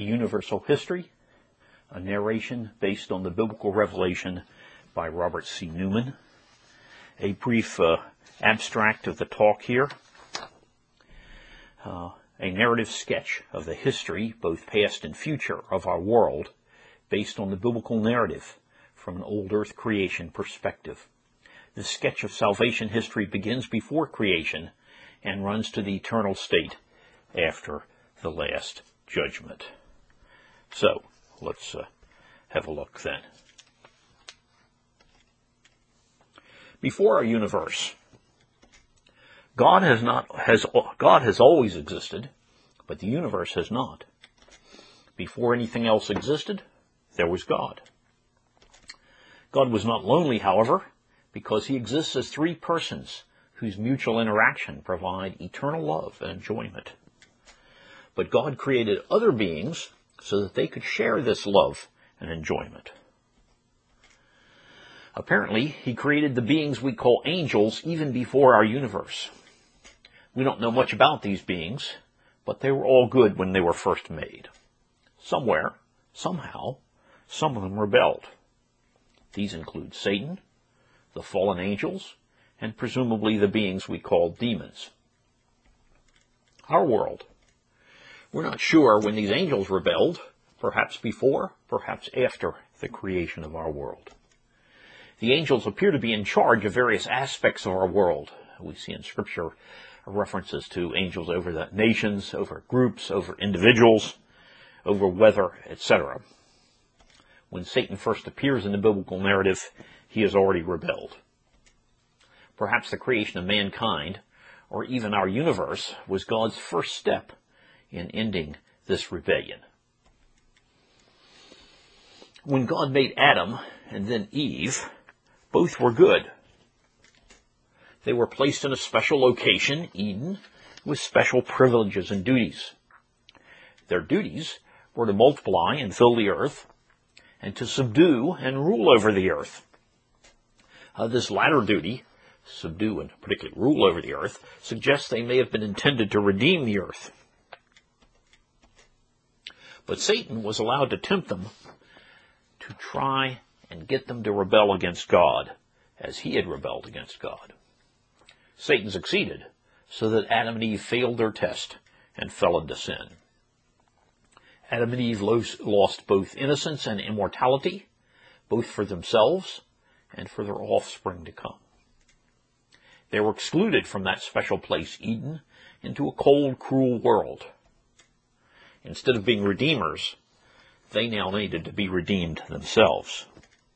Universal History, a narration based on the biblical revelation by Robert C. Newman. A brief abstract of the talk here. A narrative sketch of the history, both past and future, of our world, based on the biblical narrative from an old earth creation perspective. This sketch of salvation history begins before creation and runs to the eternal state after the last judgment. So, let's have a look then. Before our universe, God has always existed, but the universe has not. Before anything else existed, there was God. God was not lonely, however, because he exists as three persons whose mutual interaction provide eternal love and enjoyment. But God created other beings so that they could share this love and enjoyment. Apparently, he created the beings we call angels even before our universe. We don't know much about these beings, but they were all good when they were first made. Somewhere, somehow, some of them rebelled. These include Satan, the fallen angels, and presumably the beings we call demons. Our world. We're not sure when these angels rebelled, perhaps before, perhaps after the creation of our world. The angels appear to be in charge of various aspects of our world. We see in Scripture references to angels over the nations, over groups, over individuals, over weather, etc. When Satan first appears in the biblical narrative, he has already rebelled. Perhaps the creation of mankind, or even our universe, was God's first step in ending this rebellion. When God made Adam and then Eve, both were good. They were placed in a special location, Eden, with special privileges and duties. Their duties were to multiply and fill the earth, and to subdue and rule over the earth. This latter duty, subdue and particularly rule over the earth, suggests they may have been intended to redeem the earth. But Satan was allowed to tempt them to try and get them to rebel against God, as he had rebelled against God. Satan succeeded, so that Adam and Eve failed their test and fell into sin. Adam and Eve lost both innocence and immortality, both for themselves and for their offspring to come. They were excluded from that special place, Eden, into a cold, cruel world. Instead of being redeemers, they now needed to be redeemed themselves.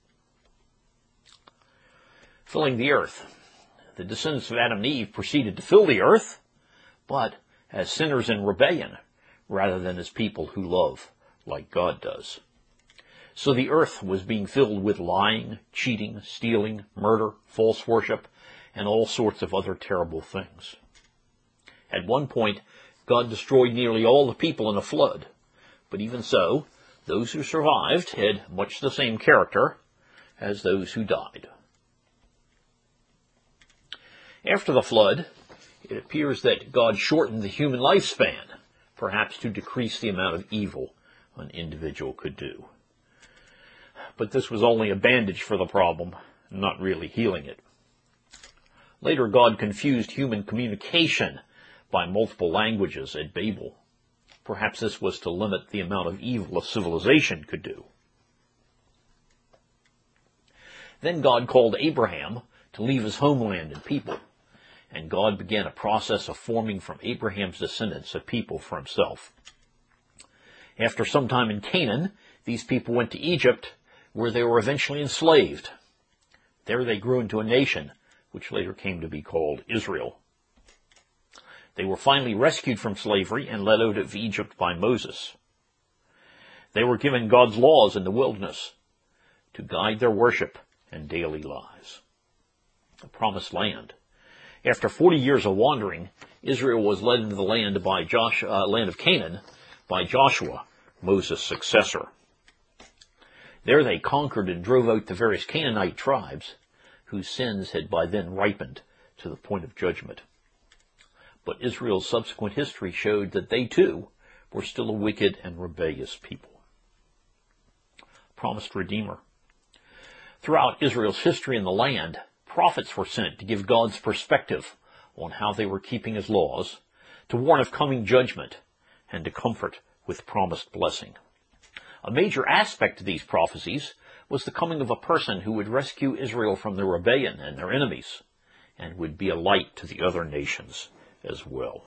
Filling the earth. The descendants of Adam and Eve proceeded to fill the earth, but as sinners in rebellion, rather than as people who love like God does. So the earth was being filled with lying, cheating, stealing, murder, false worship, and all sorts of other terrible things. At one point, God destroyed nearly all the people in a flood, but even so, those who survived had much the same character as those who died. After the flood, it appears that God shortened the human lifespan, perhaps to decrease the amount of evil an individual could do. But this was only a bandage for the problem, not really healing it. Later, God confused human communication by multiple languages at Babel. Perhaps this was to limit the amount of evil a civilization could do. Then God called Abraham to leave his homeland and people, and God began a process of forming from Abraham's descendants a people for himself. After some time in Canaan, these people went to Egypt, where they were eventually enslaved. There they grew into a nation, which later came to be called Israel. They were finally rescued from slavery and led out of Egypt by Moses. They were given God's laws in the wilderness to guide their worship and daily lives. The promised land. After 40 years of wandering, Israel was led into the land of Canaan by Joshua, Moses' successor. There they conquered and drove out the various Canaanite tribes, whose sins had by then ripened to the point of judgment. But Israel's subsequent history showed that they too were still a wicked and rebellious people. Promised Redeemer. Throughout Israel's history in the land, prophets were sent to give God's perspective on how they were keeping his laws, to warn of coming judgment, and to comfort with promised blessing. A major aspect of these prophecies was the coming of a person who would rescue Israel from their rebellion and their enemies, and would be a light to the other nations as well.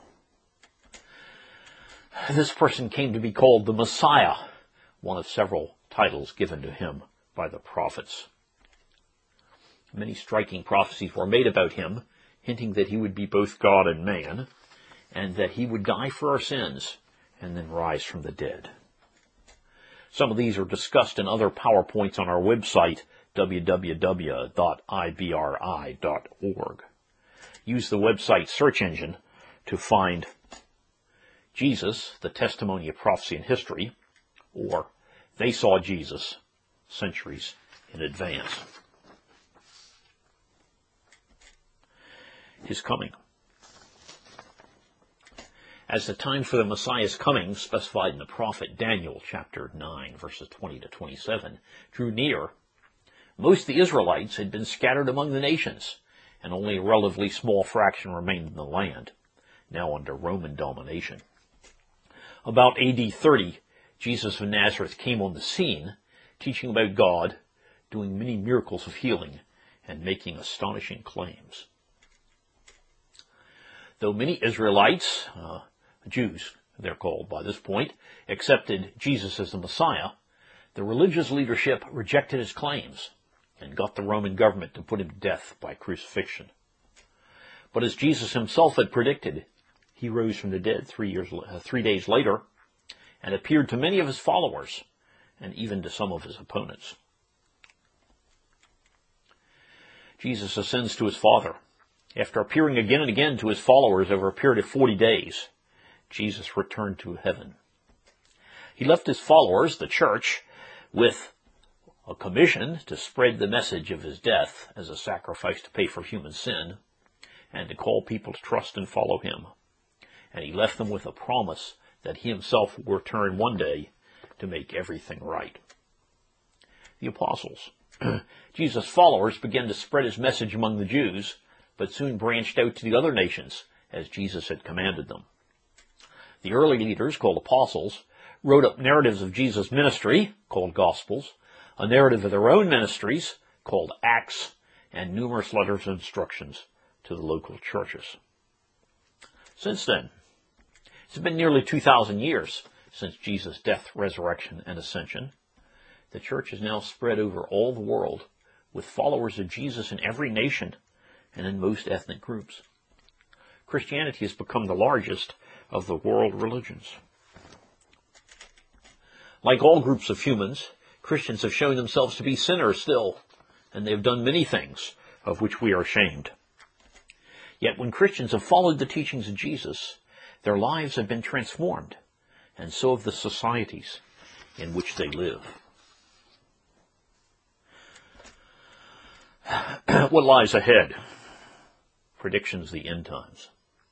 This person came to be called the Messiah, one of several titles given to him by the prophets. Many striking prophecies were made about him, hinting that he would be both God and man, and that he would die for our sins and then rise from the dead. Some of these are discussed in other PowerPoints on our website, www.ibri.org. Use the website search engine to find Jesus, the Testimony of Prophecy and History, or They Saw Jesus, Centuries in Advance. His coming. As the time for the Messiah's coming, specified in the prophet Daniel, chapter 9, verses 20 to 27, drew near, most of the Israelites had been scattered among the nations, and only a relatively small fraction remained in the land, now under Roman domination. About AD 30, Jesus of Nazareth came on the scene, teaching about God, doing many miracles of healing, and making astonishing claims. Though many Israelites, Jews, they're called by this point, accepted Jesus as the Messiah, the religious leadership rejected his claims and got the Roman government to put him to death by crucifixion. But as Jesus himself had predicted, he rose from the dead 3 days later and appeared to many of his followers and even to some of his opponents. Jesus ascends to his Father. After appearing again and again to his followers over a period of 40 days, Jesus returned to heaven. He left his followers, the church, with a commission to spread the message of his death as a sacrifice to pay for human sin, and to call people to trust and follow him. And he left them with a promise that he himself will return one day to make everything right. The apostles. Jesus' followers began to spread his message among the Jews, but soon branched out to the other nations, as Jesus had commanded them. The early leaders, called apostles, wrote up narratives of Jesus' ministry, called Gospels, a narrative of their own ministries, called Acts, and numerous letters of instructions to the local churches. Since then, it's been nearly 2,000 years since Jesus' death, resurrection, and ascension. The church is now spread over all the world, with followers of Jesus in every nation and in most ethnic groups. Christianity has become the largest of the world religions. Like all groups of humans, Christians have shown themselves to be sinners still, and they have done many things of which we are ashamed. Yet when Christians have followed the teachings of Jesus, their lives have been transformed, and so have the societies in which they live. What lies ahead? Predictions of the end times.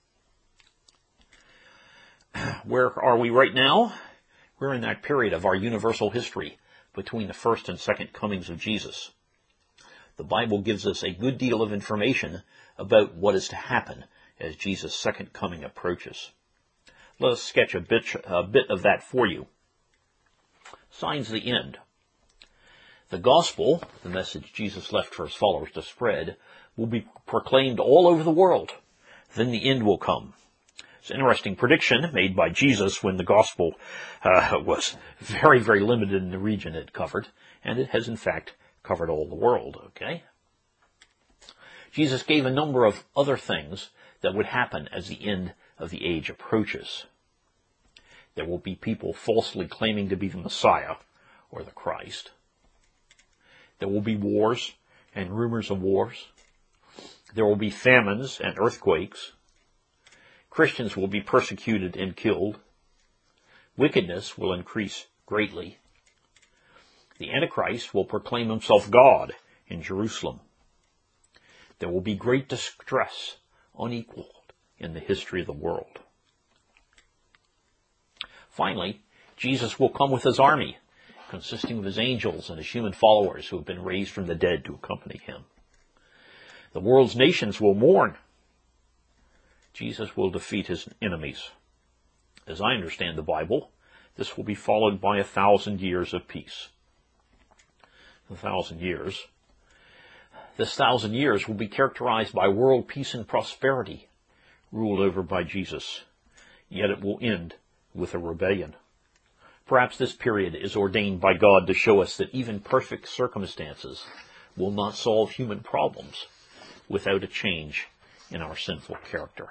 Where are we right now? We're in that period of our universal history between the first and second comings of Jesus. The Bible gives us a good deal of information about what is to happen as Jesus' second coming approaches. Let us sketch a bit of that for you. Signs of the end. The gospel, the message Jesus left for his followers to spread, will be proclaimed all over the world. Then the end will come. It's an interesting prediction made by Jesus when the gospel was very, very limited in the region it covered, and it has in fact covered all the world, okay? Jesus gave a number of other things that would happen as the end of the age approaches. There will be people falsely claiming to be the Messiah or the Christ. There will be wars and rumors of wars. There will be famines and earthquakes. Christians will be persecuted and killed. Wickedness will increase greatly. The Antichrist will proclaim himself God in Jerusalem. There will be great distress, unequaled in the history of the world. Finally, Jesus will come with his army, consisting of his angels and his human followers who have been raised from the dead to accompany him. The world's nations will mourn. Jesus will defeat his enemies. As I understand the Bible, this will be followed by 1,000 years of peace. 1,000 years. This 1,000 years will be characterized by world peace and prosperity, ruled over by Jesus. Yet it will end with a rebellion. Perhaps this period is ordained by God to show us that even perfect circumstances will not solve human problems without a change in our sinful character.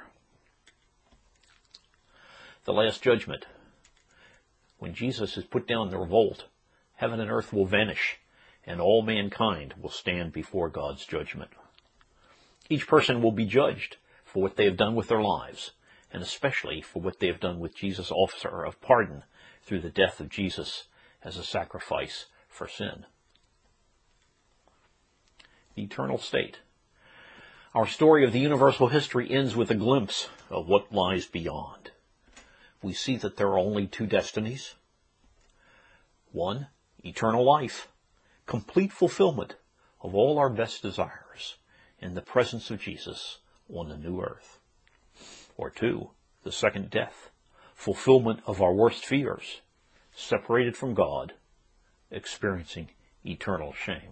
The Last Judgment. When Jesus has put down the revolt, heaven and earth will vanish, and all mankind will stand before God's judgment. Each person will be judged for what they have done with their lives, and especially for what they have done with Jesus' offer of pardon through the death of Jesus as a sacrifice for sin. The eternal state. Our story of the universal history ends with a glimpse of what lies beyond. We see that there are only two destinies. One, eternal life, complete fulfillment of all our best desires in the presence of Jesus on the new earth. Or two, the second death, fulfillment of our worst fears, separated from God, experiencing eternal shame.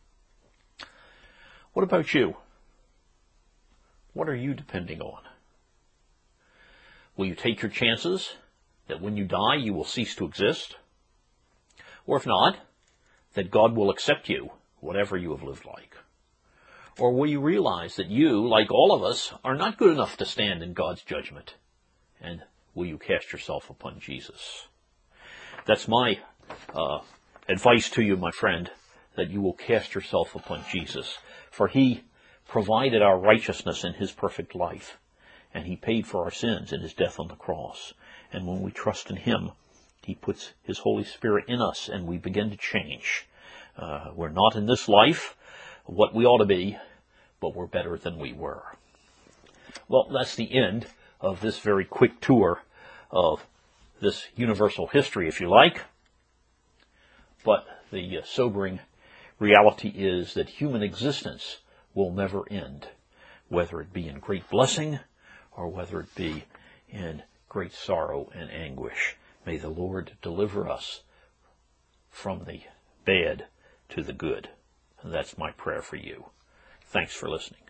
What about you? What are you depending on? Will you take your chances that when you die you will cease to exist? Or if not, that God will accept you, whatever you have lived like? Or will you realize that you, like all of us, are not good enough to stand in God's judgment? And will you cast yourself upon Jesus? That's my advice to you, my friend, that you will cast yourself upon Jesus. For he provided our righteousness in his perfect life, and he paid for our sins in his death on the cross. And when we trust in him, he puts his Holy Spirit in us, and we begin to change. We're not in this life what we ought to be, but we're better than we were. Well, that's the end of this very quick tour of this universal history, if you like. But the sobering reality is that human existence will never end, whether it be in great blessing or whether it be in great sorrow and anguish. May the Lord deliver us from the bad to the good. And that's my prayer for you. Thanks for listening.